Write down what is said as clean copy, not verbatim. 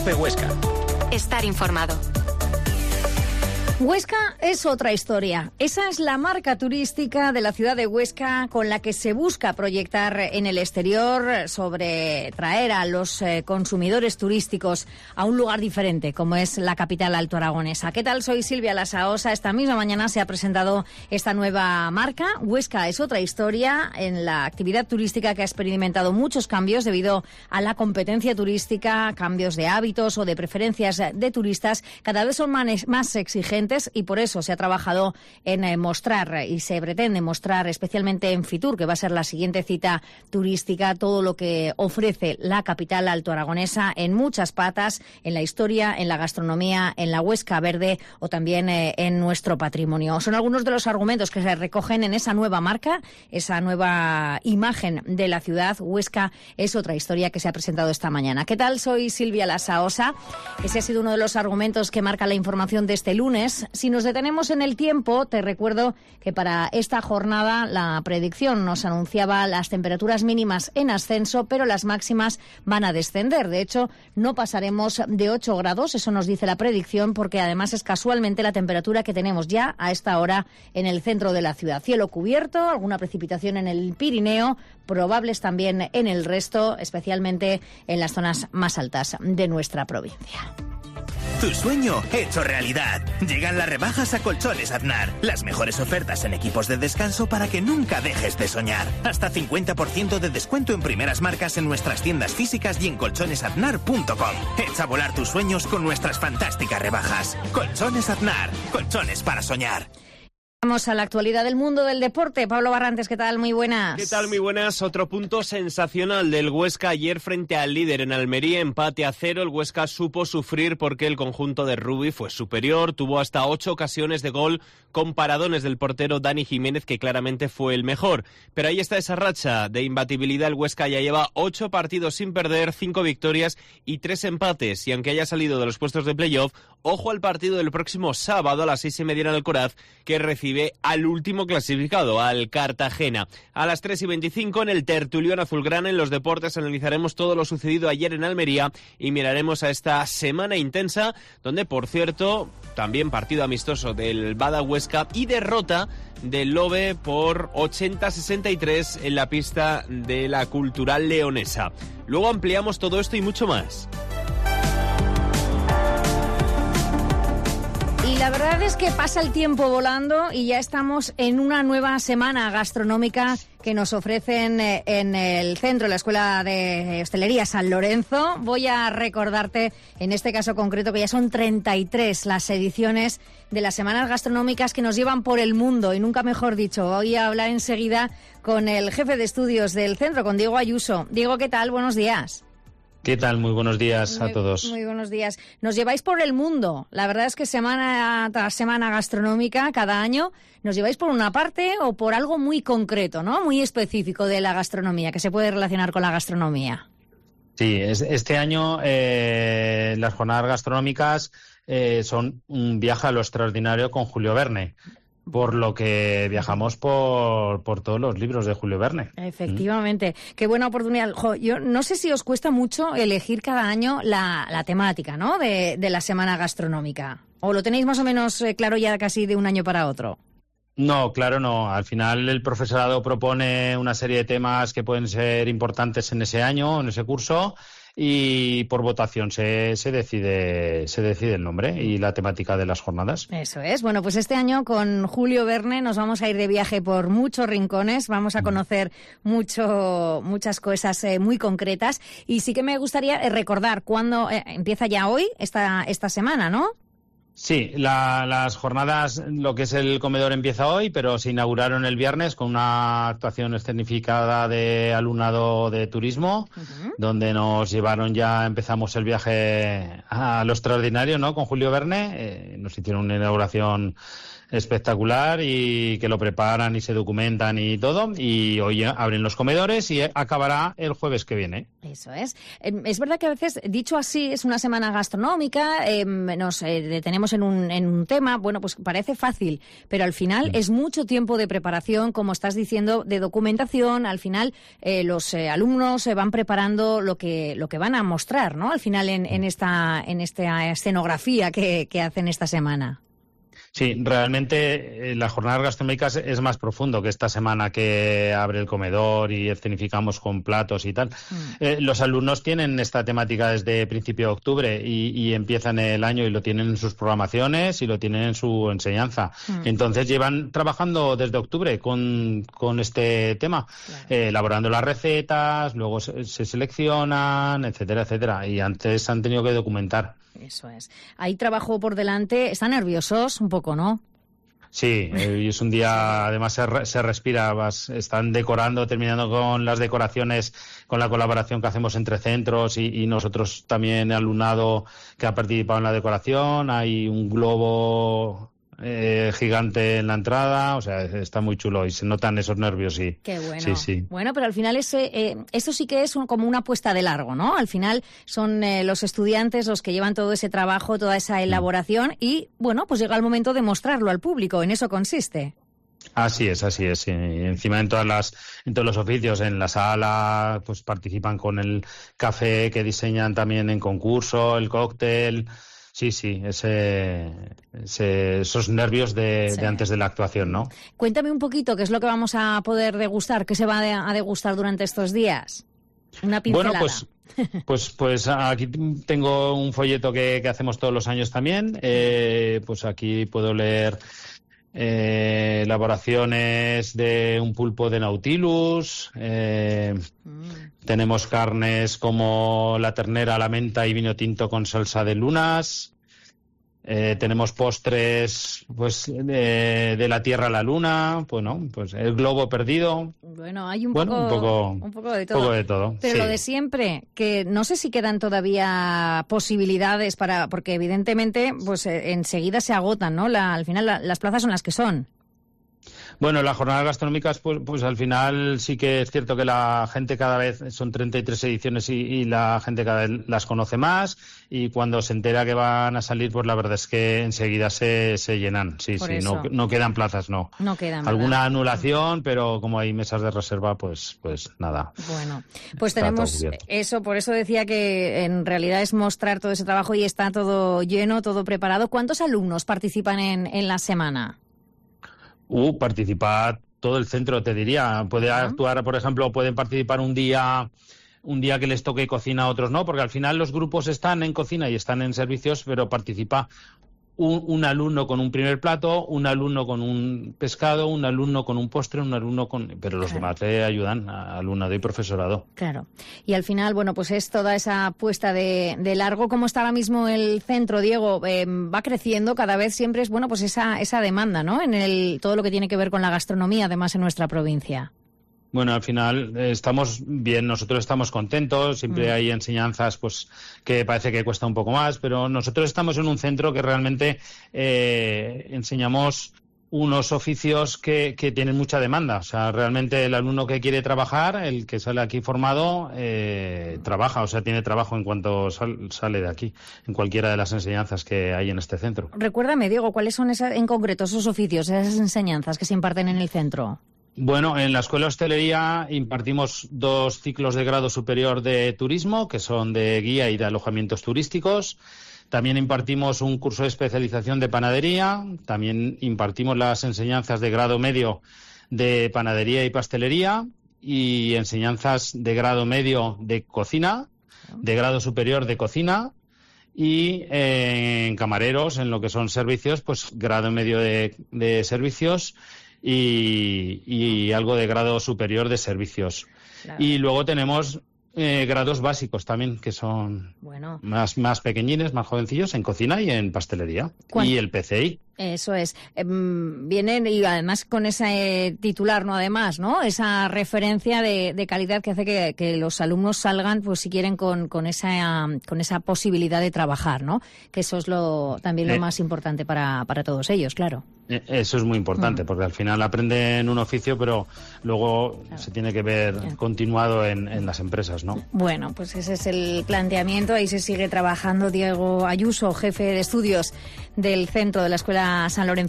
COPE Huesca. Estar informado. Huesca es otra historia. Esa es la marca turística de la ciudad de Huesca con la que se busca proyectar en el exterior sobre traer a los consumidores turísticos a un lugar diferente, como es la capital altoaragonesa. ¿Qué tal? Soy Silvia Lasaosa. Esta misma mañana se ha presentado esta nueva marca. Huesca es otra historia en la actividad turística que ha experimentado muchos cambios debido a la competencia turística, cambios de hábitos o de preferencias de turistas. Cada vez son más exigentes y por eso se ha trabajado en mostrar y se pretende mostrar especialmente en Fitur, que va a ser la siguiente cita turística, todo lo que ofrece la capital altoaragonesa en muchas patas, en la historia, en la gastronomía, en la Huesca verde o también en nuestro patrimonio. Son algunos de los argumentos que se recogen en esa nueva marca, esa nueva imagen de la ciudad. Huesca es otra historia que se ha presentado esta mañana. ¿Qué tal? Soy Silvia Lasaosa. Ese ha sido uno de los argumentos que marca la información de este lunes. Si nos detenemos en el tiempo, te recuerdo que para esta jornada la predicción nos anunciaba las temperaturas mínimas en ascenso, pero las máximas van a descender. De hecho, no pasaremos de 8 grados, eso nos dice la predicción, porque además es casualmente la temperatura que tenemos ya a esta hora en el centro de la ciudad. Cielo cubierto, alguna precipitación en el Pirineo, probables también en el resto, especialmente en las zonas más altas de nuestra provincia. Tu sueño hecho realidad. Llegan las rebajas a Colchones Aznar. Las mejores ofertas en equipos de descanso para que nunca dejes de soñar. Hasta 50% de descuento en primeras marcas en nuestras tiendas físicas y en colchonesaznar.com. Echa a volar tus sueños con nuestras fantásticas rebajas. Colchones Aznar. Colchones para soñar. Vamos a la actualidad del mundo del deporte. Pablo Barrantes, ¿qué tal? Muy buenas. ¿Qué tal? Muy buenas. Otro punto sensacional del Huesca ayer frente al líder en Almería, empate a 0. El Huesca supo sufrir porque el conjunto de Rubi fue superior, tuvo hasta 8 ocasiones de gol con paradones del portero Dani Jiménez, que claramente fue el mejor. Pero ahí está esa racha de imbatibilidad. El Huesca ya lleva 8 partidos sin perder, 5 victorias y 3 empates. Y aunque haya salido de los puestos de playoff, ojo al partido del próximo sábado a las 6:30 en Alcoraz, que recibe al último clasificado, al Cartagena. A las 3:25 en el Tertulión Azulgrana, en los deportes, analizaremos todo lo sucedido ayer en Almería y miraremos a esta semana intensa, donde, por cierto, también partido amistoso del Bada Huesca y derrota del Lobe por 80-63 en la pista de la Cultural Leonesa. Luego ampliamos todo esto y mucho más. Y la verdad es que pasa el tiempo volando y ya estamos en una nueva semana gastronómica que nos ofrecen en el centro, la Escuela de Hostelería San Lorenzo. Voy a recordarte, en este caso concreto, que ya son 33 las ediciones de las semanas gastronómicas que nos llevan por el mundo, y nunca mejor dicho. Voy a hablar enseguida con el jefe de estudios del centro, con Diego Ayuso. Diego, ¿qué tal? Buenos días. ¿Qué tal? Muy buenos días a todos. Muy buenos días. Nos lleváis por el mundo. La verdad es que semana tras semana gastronómica, cada año, nos lleváis por una parte o por algo muy concreto, ¿no? Muy específico de la gastronomía, que se puede relacionar con la gastronomía. Sí, este año las jornadas gastronómicas son un viaje a lo extraordinario con Julio Verne. Por lo que viajamos por todos los libros de Julio Verne. Efectivamente. Qué buena oportunidad. Yo no sé si os cuesta mucho elegir cada año la temática, ¿no?, de la semana gastronómica. ¿O lo tenéis más o menos claro ya casi de un año para otro? No, claro no. Al final el profesorado propone una serie de temas que pueden ser importantes en ese año, en ese curso, y por votación se decide el nombre y la temática de las jornadas. Eso es. Bueno, pues este año con Julio Verne nos vamos a ir de viaje por muchos rincones, vamos a conocer muchas cosas muy concretas, y sí que me gustaría recordar cuándo empieza ya hoy esta semana, ¿no? Sí, las jornadas, lo que es el comedor empieza hoy, pero se inauguraron el viernes con una actuación escenificada de alumnado de turismo, donde nos llevaron, ya empezamos el viaje a lo extraordinario, ¿no?, con Julio Verne. Nos hicieron una inauguración espectacular, y que lo preparan y se documentan y todo, y hoy abren los comedores y acabará el jueves que viene. Eso es. Es verdad que a veces, dicho así, es una semana gastronómica, nos detenemos en un tema, bueno, pues parece fácil, pero al final es mucho tiempo de preparación, como estás diciendo, de documentación. Al final los alumnos se van preparando lo que van a mostrar, ¿no? Al final en esta escenografía que hacen esta semana. Sí, realmente las jornadas gastronómicas es más profundo que esta semana que abre el comedor y escenificamos con platos y tal. Los alumnos tienen esta temática desde principio de octubre y empiezan el año y lo tienen en sus programaciones y lo tienen en su enseñanza. Entonces llevan trabajando desde octubre con este tema, elaborando las recetas, luego se seleccionan, etcétera, etcétera. Y antes han tenido que documentar. Eso es. Hay trabajo por delante. ¿Están nerviosos un poco, no? Sí, es un día, además se respira, están decorando, terminando con las decoraciones, con la colaboración que hacemos entre centros y nosotros también, alumnado que ha participado en la decoración. Hay un globo gigante en la entrada, o sea, está muy chulo y se notan esos nervios. Y qué bueno. Sí, sí. Bueno, pero al final esto sí que es como una apuesta de largo, ¿no? Al final son los estudiantes los que llevan todo ese trabajo, toda esa elaboración y, bueno, pues llega el momento de mostrarlo al público. En eso consiste. Así es, sí. Encima en todos los oficios, en la sala, pues participan con el café que diseñan también en concurso, el cóctel. Sí, esos nervios de antes de la actuación, ¿no? Cuéntame un poquito qué es lo que vamos a poder degustar, qué se va a degustar durante estos días. Una pincelada. Bueno, pues aquí tengo un folleto que hacemos todos los años también. Pues aquí puedo leer elaboraciones de un pulpo de Nautilus. Tenemos carnes como la ternera, la menta y vino tinto con salsa de lunas. Tenemos postres, pues de la Tierra a la Luna, bueno, pues el globo perdido. Bueno, hay un poco de todo. Un poco de todo. Pero lo de siempre, que no sé si quedan todavía posibilidades porque evidentemente, pues enseguida se agotan, ¿no? Al final las plazas son las que son. Bueno, las jornadas gastronómicas, pues al final sí que es cierto que la gente cada vez, son 33 ediciones y la gente cada vez las conoce más, y cuando se entera que van a salir, pues la verdad es que enseguida se llenan. Sí, no quedan plazas, no. No quedan. Alguna anulación, pero como hay mesas de reserva, pues nada. Bueno, pues tenemos eso, por eso decía que en realidad es mostrar todo ese trabajo y está todo lleno, todo preparado. ¿Cuántos alumnos participan en la semana? Participa todo el centro, te diría. Puede actuar, por ejemplo, pueden participar un día que les toque cocina, a otros no, porque al final los grupos están en cocina y están en servicios, pero participa un alumno con un primer plato, un alumno con un pescado, un alumno con un postre, un alumno con... Pero los demás le ayudan, alumnado y profesorado. Claro. Y al final, bueno, pues es toda esa apuesta de largo. ¿Cómo está ahora mismo el centro, Diego? Va creciendo cada vez, siempre es, bueno, pues esa demanda, ¿no? En todo lo que tiene que ver con la gastronomía, además, en nuestra provincia. Bueno, al final estamos bien, nosotros estamos contentos, siempre hay enseñanzas pues que parece que cuesta un poco más, pero nosotros estamos en un centro que realmente enseñamos unos oficios que tienen mucha demanda. O sea, realmente el alumno que quiere trabajar, el que sale aquí formado, trabaja, o sea, tiene trabajo en cuanto sale de aquí, en cualquiera de las enseñanzas que hay en este centro. Recuérdame, Diego, ¿cuáles son en concreto esos oficios, esas enseñanzas que se imparten en el centro? Bueno, en la Escuela de Hostelería impartimos 2 ciclos de grado superior de turismo, que son de guía y de alojamientos turísticos. También impartimos un curso de especialización de panadería. También impartimos las enseñanzas de grado medio de panadería y pastelería y enseñanzas de grado medio de cocina, de grado superior de cocina. Y en camareros, en lo que son servicios, pues grado medio de servicios y algo de grado superior de servicios. Claro. Y luego tenemos grados básicos también, que son más pequeñines, más jovencillos, en cocina y en pastelería. Y el PCI. Eso es. Vienen y además con ese titular, ¿no? Además, ¿no? Esa referencia de calidad que hace que los alumnos salgan, pues si quieren, con esa posibilidad de trabajar, ¿no? Que eso es también lo más importante para todos ellos, claro. Eso es muy importante, porque al final aprenden un oficio, pero luego se tiene que ver continuado en las empresas, ¿no? Bueno, pues ese es el planteamiento. Ahí se sigue trabajando. Diego Ayuso, jefe de estudios del centro de la Escuela San Lorenzo.